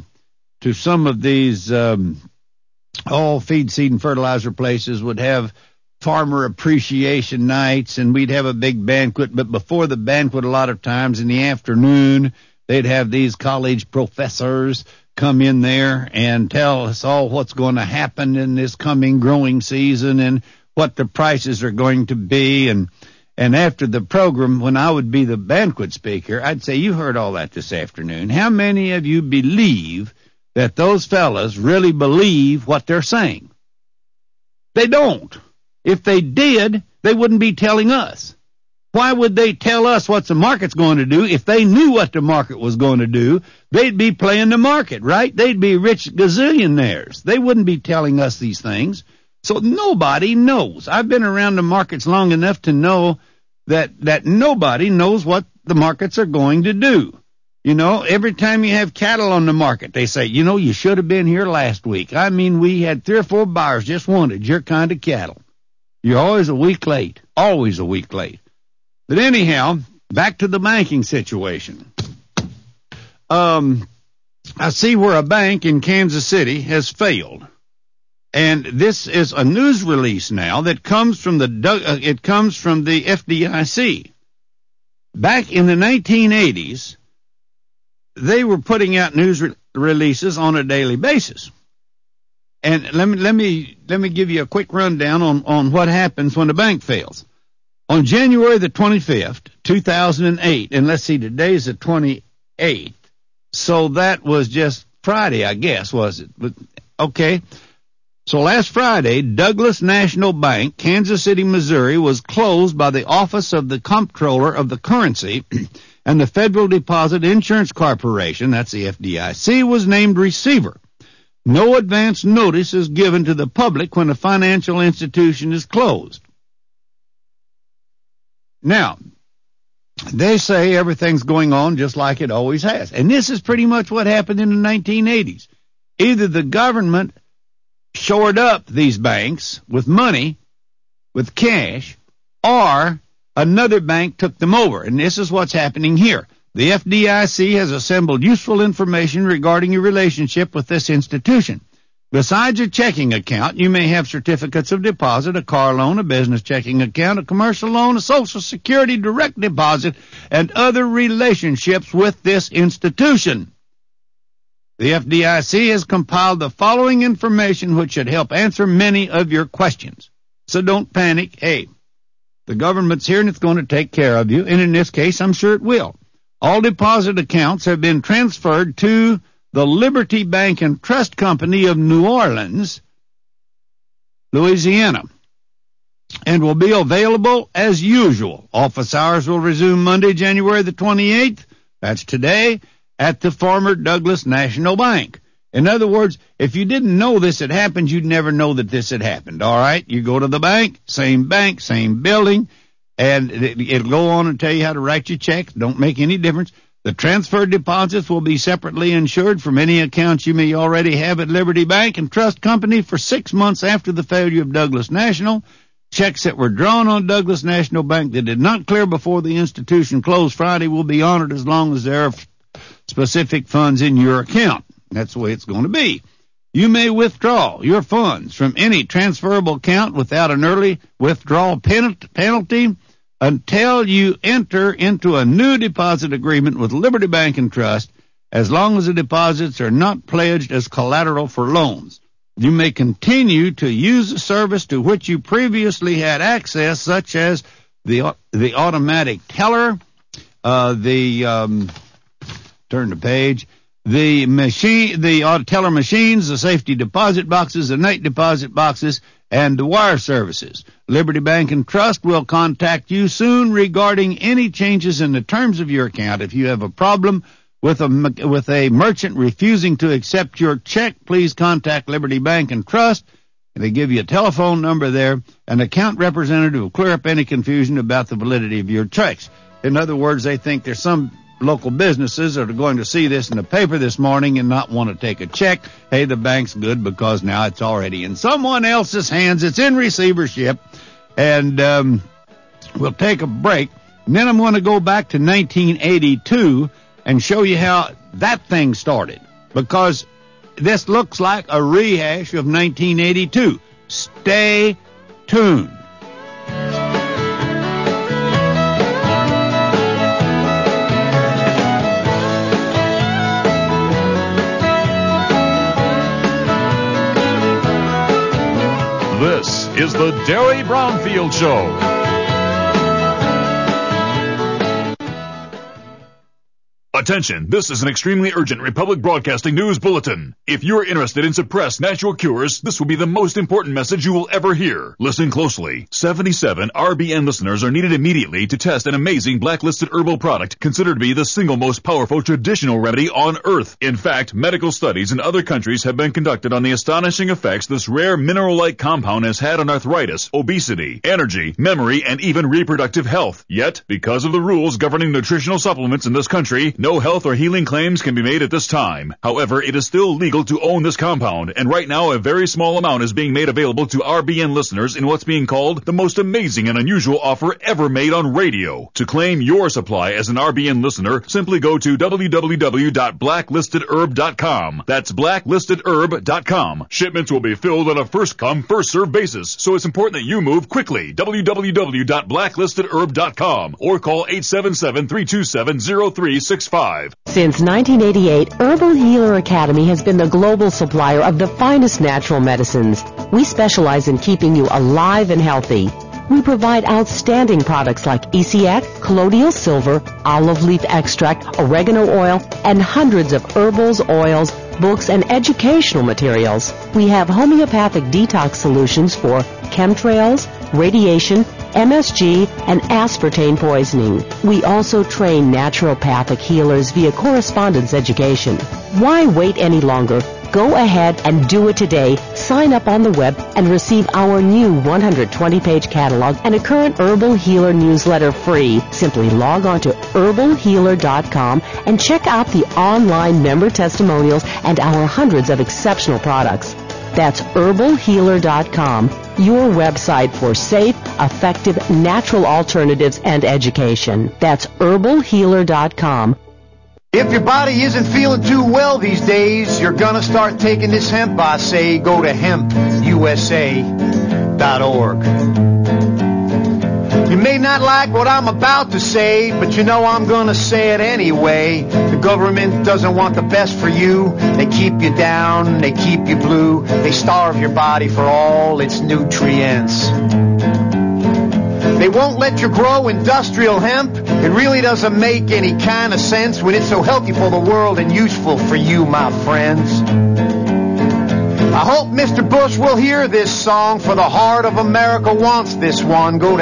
all feed, seed, and fertilizer places would have farmer appreciation nights, and we'd have a big banquet. But before the banquet, a lot of times in the afternoon, they'd have these college professors come in there and tell us all what's going to happen in this coming growing season and what the prices are going to be. And after the program, when I would be the banquet speaker, I'd say, you heard all that this afternoon. How many of you believe that those fellas really believe what they're saying? They don't. If they did, they wouldn't be telling us. Why would they tell us what the market's going to do? If they knew what the market was going to do, they'd be playing the market, right? They'd be rich gazillionaires. They wouldn't be telling us these things. So nobody knows. I've been around the markets long enough to know that nobody knows what the markets are going to do. You know, every time you have cattle on the market, they say, you know, you should have been here last week. I mean, we had 3 or 4 buyers just wanted your kind of cattle. You're always a week late. Always a week late. But anyhow, back to the banking situation. I see where a bank in Kansas City has failed. And this is a news release now that comes from the FDIC. Back in the 1980s, they were putting out news releases on a daily basis. And let me give you a quick rundown on what happens when a bank fails. On January the 25th, 2008, and let's see, today's the 28th, so that was just Friday, I guess, was it? But, okay. So last Friday, Douglas National Bank, Kansas City, Missouri, was closed by the Office of the Comptroller of the Currency, and the Federal Deposit Insurance Corporation, that's the FDIC, was named receiver. No advance notice is given to the public when a financial institution is closed. Now, they say everything's going on just like it always has. And this is pretty much what happened in the 1980s. Either the government shored up these banks with money, with cash, or another bank took them over. And this is what's happening here. The FDIC has assembled useful information regarding your relationship with this institution. Besides your checking account, you may have certificates of deposit, a car loan, a business checking account, a commercial loan, a Social Security direct deposit, and other relationships with this institution. The FDIC has compiled the following information which should help answer many of your questions. So don't panic. Hey, the government's here and it's going to take care of you, and in this case, I'm sure it will. All deposit accounts have been transferred to the Liberty Bank and Trust Company of New Orleans, Louisiana, and will be available as usual. Office hours will resume Monday, January the 28th, that's today, at the former Douglas National Bank. In other words, if you didn't know this had happened, you'd never know that this had happened, all right? You go to the bank, same building, and it'll go on and tell you how to write your checks. Don't make any difference. The transferred deposits will be separately insured from any accounts you may already have at Liberty Bank and Trust Company for 6 months after the failure of Douglas National. Checks that were drawn on Douglas National Bank that did not clear before the institution closed Friday will be honored as long as there are specific funds in your account. That's the way it's going to be. You may withdraw your funds from any transferable account without an early withdrawal penalty until you enter into a new deposit agreement with Liberty Bank and Trust, as long as the deposits are not pledged as collateral for loans. You may continue to use the service to which you previously had access, such as the automatic teller, turn the page, the teller machines, the safety deposit boxes, the night deposit boxes, and the wire services. Liberty Bank and Trust will contact you soon regarding any changes in the terms of your account. If you have a problem with a merchant refusing to accept your check, please contact Liberty Bank and Trust. They give you a telephone number there. An account representative will clear up any confusion about the validity of your checks. In other words, they think there's some local businesses that are going to see this in the paper this morning and not want to take a check. Hey, the bank's good because now it's already in someone else's hands. It's in receivership. And we'll take a break. And then I'm going to go back to 1982 and show you how that thing started, because this looks like a rehash of 1982. Stay tuned. This is the Derry Brownfield Show. Attention, this is an extremely urgent Republic Broadcasting News Bulletin. If you're interested in suppressed natural cures, this will be the most important message you will ever hear. Listen closely. 77 RBN listeners are needed immediately to test an amazing blacklisted herbal product considered to be the single most powerful traditional remedy on Earth. In fact, medical studies in other countries have been conducted on the astonishing effects this rare mineral-like compound has had on arthritis, obesity, energy, memory, and even reproductive health. Yet, because of the rules governing nutritional supplements in this country, no health or healing claims can be made at this time. However, it is still legal to own this compound, and right now a very small amount is being made available to RBN listeners in what's being called the most amazing and unusual offer ever made on radio. To claim your supply as an RBN listener, simply go to www.blacklistedherb.com. That's blacklistedherb.com. Shipments will be filled on a first-come, first-served basis, so it's important that you move quickly. www.blacklistedherb.com or call 877-327-0365. Since 1988, Herbal Healer Academy has been the global supplier of the finest natural medicines. We specialize in keeping you alive and healthy. We provide outstanding products like ECX, colloidal silver, olive leaf extract, oregano oil, and hundreds of herbals, oils, books, and educational materials. We have homeopathic detox solutions for chemtrails, radiation, MSG, and aspartame poisoning. We also train naturopathic healers via correspondence education. Why wait any longer? Go ahead and do it today. Sign up on the web and receive our new 120-page catalog and a current Herbal Healer newsletter free. Simply log on to herbalhealer.com and check out the online member testimonials and our hundreds of exceptional products. That's herbalhealer.com, your website for safe, effective, natural alternatives and education. That's herbalhealer.com. If your body isn't feeling too well these days, you're gonna start taking this hemp, I say. Go to hempusa.org. You may not like what I'm about to say, but you know I'm gonna say it anyway. The government doesn't want the best for you. They keep you down, they keep you blue. They starve your body for all its nutrients. They won't let you grow industrial hemp. It really doesn't make any kind of sense when it's so healthy for the world and useful for you, my friends. I hope Mr. Bush will hear this song, for the heart of America wants this one. Go to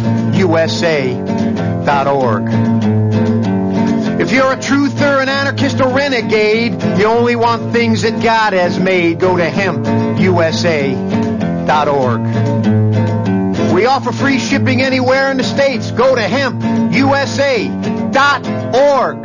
hempusa.org. If you're a truther, an anarchist, or renegade, you only want things that God has made. Go to hempusa.org. We offer free shipping anywhere in the States. Go to hempusa.org.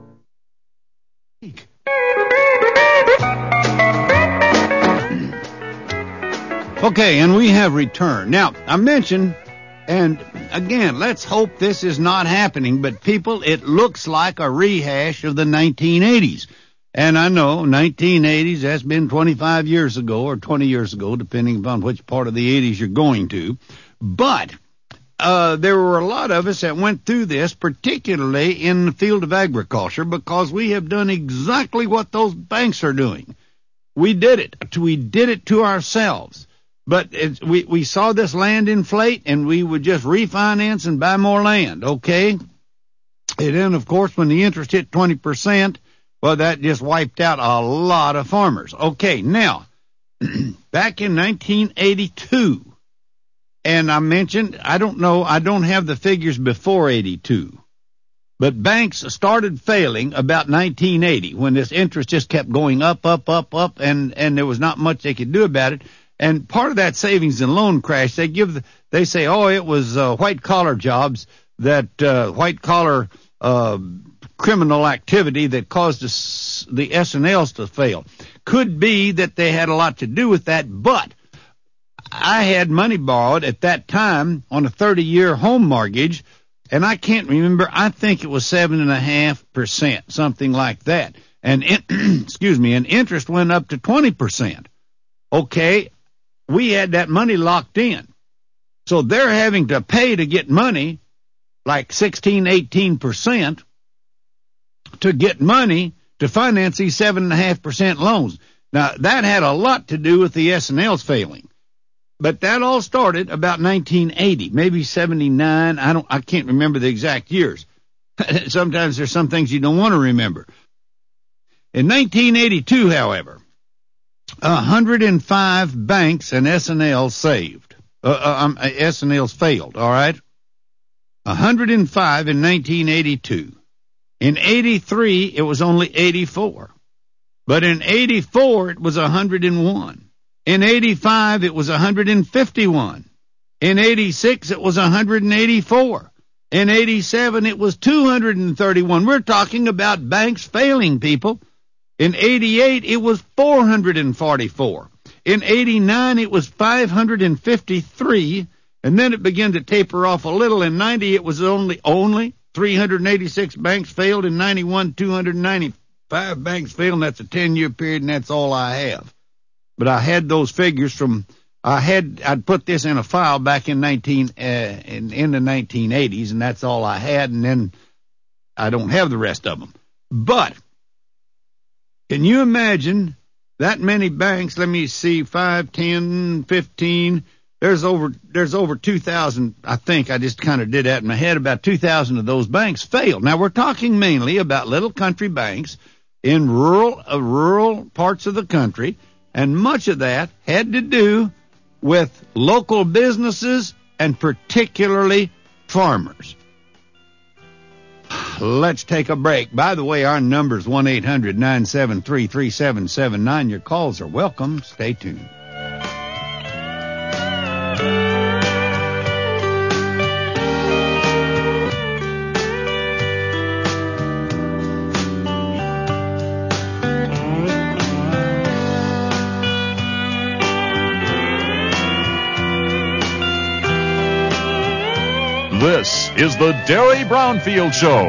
Okay, and we have returned. Now, I mentioned, and again, let's hope this is not happening, but people, it looks like a rehash of the 1980s. And I know 1980s, that's been 25 years ago or 20 years ago, depending upon which part of the 80s you're going to. But there were a lot of us that went through this, particularly in the field of agriculture, because we have done exactly what those banks are doing. We did it. We did it to ourselves. But we saw this land inflate, and we would just refinance and buy more land, okay? And then, of course, when the interest hit 20%, well, that just wiped out a lot of farmers. Okay, now, back in 1982, and I mentioned, I don't know, I don't have the figures before 82, but banks started failing about 1980 when this interest just kept going up, and there was not much they could do about it. And part of that savings and loan crash, they say, oh, it was white-collar jobs, that white-collar criminal activity that caused the S&Ls to fail. Could be that they had a lot to do with that, but I had money borrowed at that time on a 30-year home mortgage, and I can't remember, I think it was 7.5%, something like that. And and interest went up to 20%. Okay, we had that money locked in. So they're having to pay to get money, like 18% to get money to finance these 7.5% loans. Now, that had a lot to do with the S&Ls failing. But that all started about 1980, maybe 79. I can't remember the exact years. Sometimes there's some things you don't want to remember. In 1982, however, 105 banks and S&Ls saved. S&Ls failed, all right? 105 in 1982. In 83, it was only 84. But in 84, it was 101. In 85, it was 151. In 86, it was 184. In 87, it was 231. We're talking about banks failing, people. In 88, it was 444. In 89, it was 553. And then it began to taper off a little. In 90, it was only 386 banks failed. In 91, 295 banks failed. And that's a 10-year period, and that's all I have. But I had those figures I'd put this in a file back in the 1980s, and that's all I had, and then I don't have the rest of them. But can you imagine that many banks? Let me see, 5, 10, 15. There's over 2,000, I think. I just kind of did that in my head. About 2,000 of those banks failed. Now, we're talking mainly about little country banks in rural parts of the country, and much of that had to do with local businesses and particularly farmers. Let's take a break. By the way, our number is 1-800-973-3779. Your calls are welcome. Stay tuned. This is the Derry Brownfield Show.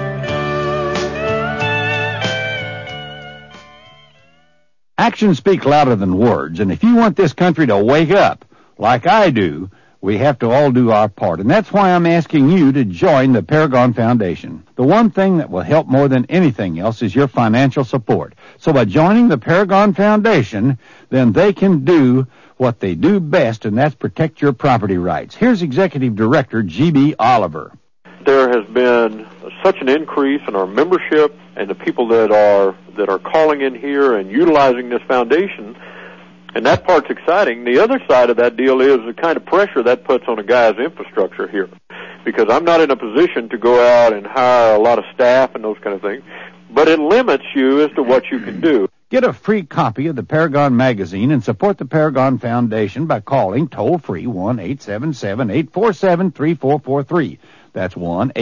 Actions speak louder than words, and if you want this country to wake up, like I do, we have to all do our part. And that's why I'm asking you to join the Paragon Foundation. The one thing that will help more than anything else is your financial support. So by joining the Paragon Foundation, then they can do what they do best, and that's protect your property rights. Here's Executive Director G.B. Oliver. There has been such an increase in our membership and the people that are calling in here and utilizing this foundation, and that part's exciting. The other side of that deal is the kind of pressure that puts on a guy's infrastructure here, because I'm not in a position to go out and hire a lot of staff and those kind of things, but it limits you as to what you can do. Get a free copy of the Paragon magazine and support the Paragon Foundation by calling toll-free 1-877-847-3443. That's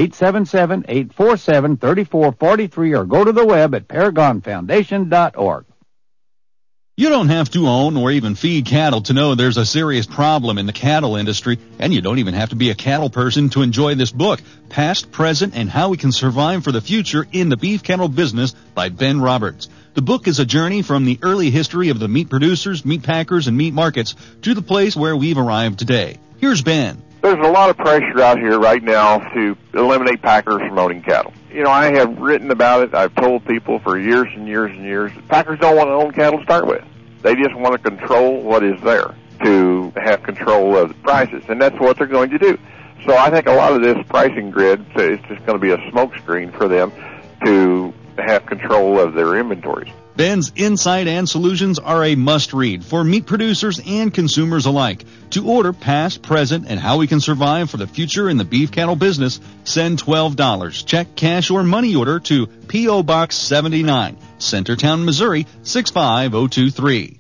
1-877-847-3443, or go to the web at paragonfoundation.org. You don't have to own or even feed cattle to know there's a serious problem in the cattle industry, and you don't even have to be a cattle person to enjoy this book, Past, Present, and How We Can Survive for the Future in the Beef Cattle Business by Ben Roberts. The book is a journey from the early history of the meat producers, meat packers, and meat markets to the place where we've arrived today. Here's Ben. There's a lot of pressure out here right now to eliminate packers from owning cattle. You know, I have written about it. I've told people for years and years and years, packers don't want to own cattle to start with. They just want to control what is there, to have control of the prices, and that's what they're going to do. So I think a lot of this pricing grid is just going to be a smokescreen for them to have control of their inventories. Ben's insight and solutions are a must-read for meat producers and consumers alike. To order Past, Present, and How We Can Survive for the Future in the Beef Cattle Business, send $12. Check, cash, or money order to P.O. Box 79, Centertown, Missouri, 65023.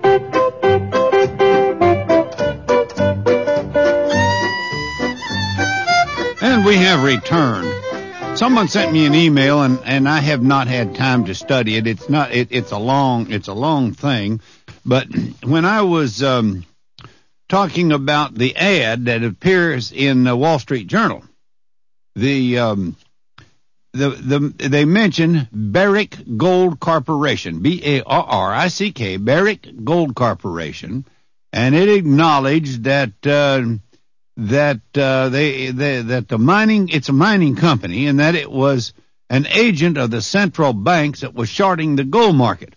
And we have returned. Someone sent me an email, and I have not had time to study it. It's a long thing. But when I was talking about the ad that appears in the Wall Street Journal, they mention Barrick Gold Corporation, B-A-R-R-I-C-K, Barrick Gold Corporation, and it acknowledged that the mining, it's a mining company, and that it was an agent of the central banks that was shorting the gold market.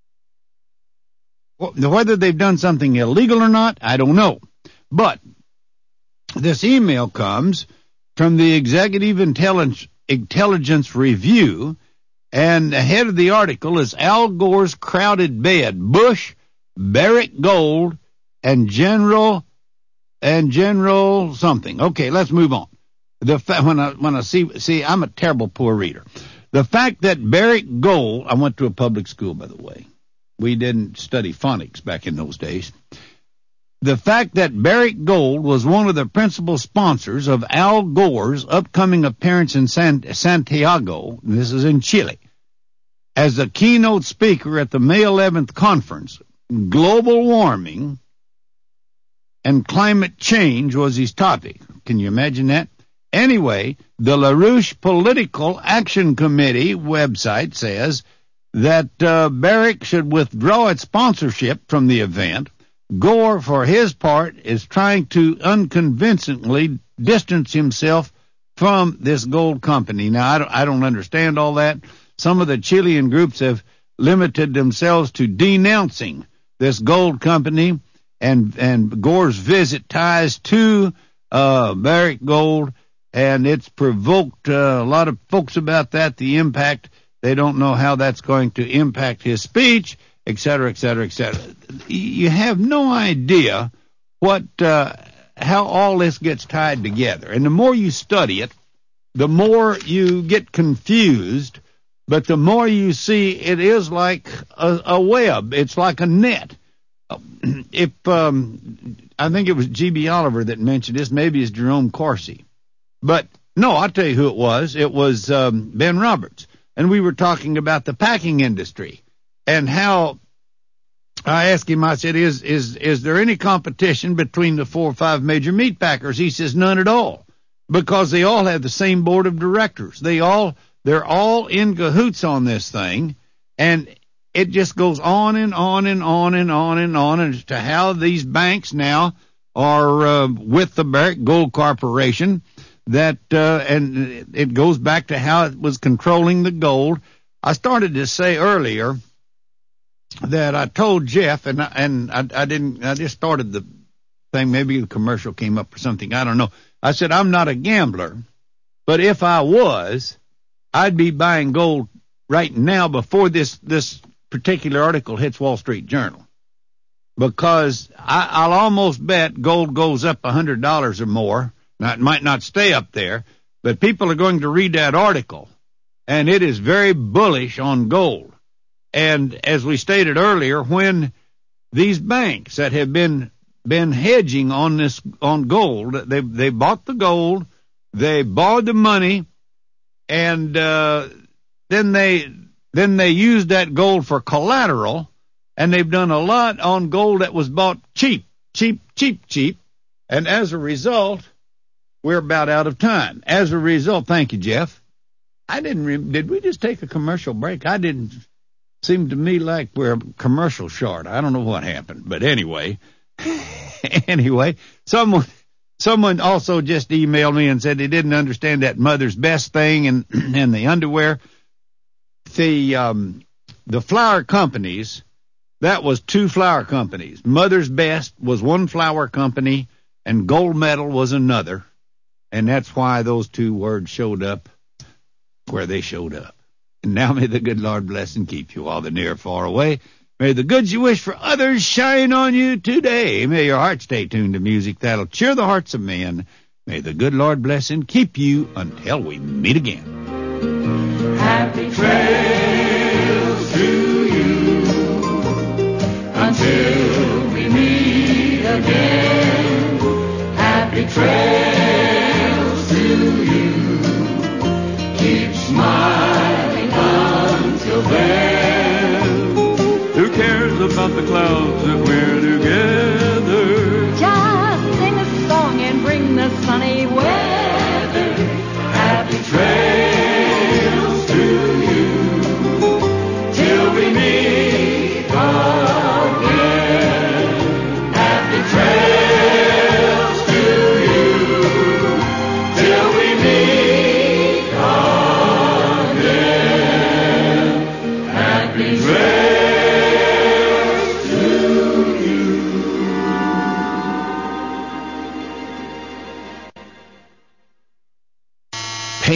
Whether they've done something illegal or not, I don't know. But this email comes from the Executive Intelligence Review, and the head of the article is Al Gore's crowded bed, Bush, Barrick Gold, and General something. Okay, let's move on. When I see, I'm a terrible poor reader. The fact that Barrick Gold, I went to a public school, by the way. We didn't study phonics back in those days. The fact that Barrick Gold was one of the principal sponsors of Al Gore's upcoming appearance in Santiago, this is in Chile, as the keynote speaker at the May 11th conference, global warming and climate change was his topic. Can you imagine that? Anyway, the LaRouche Political Action Committee website says that Barrick should withdraw its sponsorship from the event. Gore, for his part, is trying to unconvincingly distance himself from this gold company. Now, I don't understand all that. Some of the Chilean groups have limited themselves to denouncing this gold company and Gore's visit ties to Barrick Gold, and it's provoked a lot of folks about that, the impact. They don't know how that's going to impact his speech, et cetera, et cetera, et cetera. You have no idea how all this gets tied together. And the more you study it, the more you get confused, but the more you see it is like a web. It's like a net. I think it was G.B. Oliver that mentioned this, maybe it's Jerome Corsi. But, no, I'll tell you who it was. It was Ben Roberts. And we were talking about the packing industry and how I asked him, I said, is there any competition between the 4 or 5 major meat packers? He says, none at all, because they all have the same board of directors. They're all in cahoots on this thing, and it just goes on and on and on and on and on as to how these banks now are with the Barrick Gold Corporation. And it goes back to how it was controlling the gold. I started to say earlier that I told Jeff, and I didn't. I just started the thing. Maybe the commercial came up or something. I don't know. I said I'm not a gambler, but if I was, I'd be buying gold right now before this particular article hits Wall Street Journal, because I'll almost bet gold goes up $100 or more. Now, it might not stay up there, but people are going to read that article, and it is very bullish on gold. And as we stated earlier, when these banks that have been hedging on gold, they bought the gold, they borrowed the money, and then they used that gold for collateral, and they've done a lot on gold that was bought cheap. And as a result, we're about out of time. As a result, thank you, Jeff. Did we just take a commercial break? I didn't seem to me like we're commercial short. I don't know what happened, but anyway, someone also just emailed me and said they didn't understand that Mother's Best thing and the underwear. The flour companies, that was 2 flour companies. Mother's Best was one flour company, and Gold Medal was another. And that's why those 2 words showed up where they showed up. And now may the good Lord bless and keep you all the near and far away. May the goods you wish for others shine on you today. May your heart stay tuned to music that'll cheer the hearts of men. May the good Lord bless and keep you until we meet again. Happy trails to you until we meet again. Happy trails to you. Keep smiling until then. Who cares about the clouds that we're